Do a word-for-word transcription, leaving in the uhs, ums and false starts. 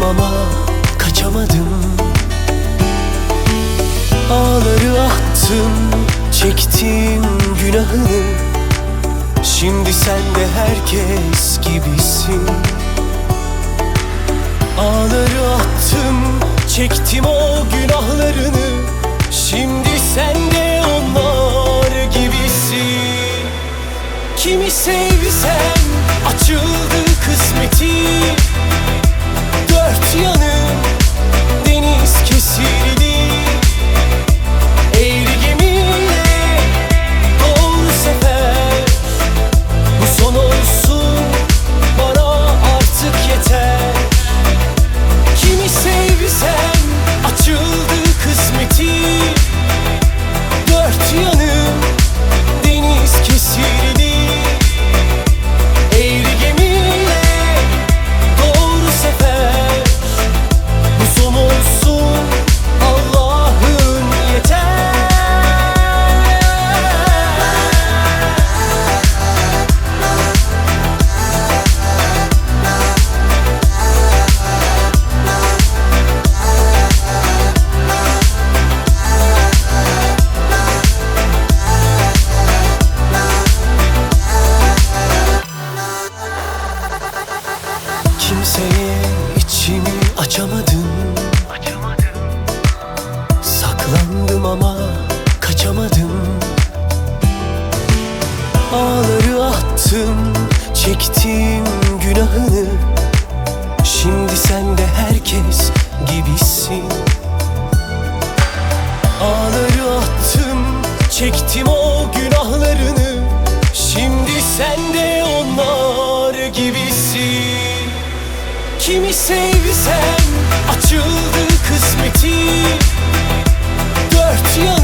ama kaçamadım. Ağları attım, çektim günahını. Şimdi sen de herkes gibisin. Ağları attım, çektim o günahlarını. Şimdi sen de onlar gibisin. Kimi sevsen açıldı kısmeti. Dört yanım deniz kesildi. Eğri gemiyle doğru sefer. Bu son olsun, bana artık yeter. Kimi sevsen açıldı kısmeti. Dört yanım deniz kesildi. Eğri gemiyle doğru sefer. Bu son olsun, Allah'ım yeter. Kimseye içimi açamadım. Saklandım ama kaçamadım. Ağları attım, çektim günahını. Şimdi sen de herkes gibisin. Ağları attım, çektim o günahlarını. Şimdi sen de onlar gibisin. Kimi sevsen açıldı kısmeti. Dört yan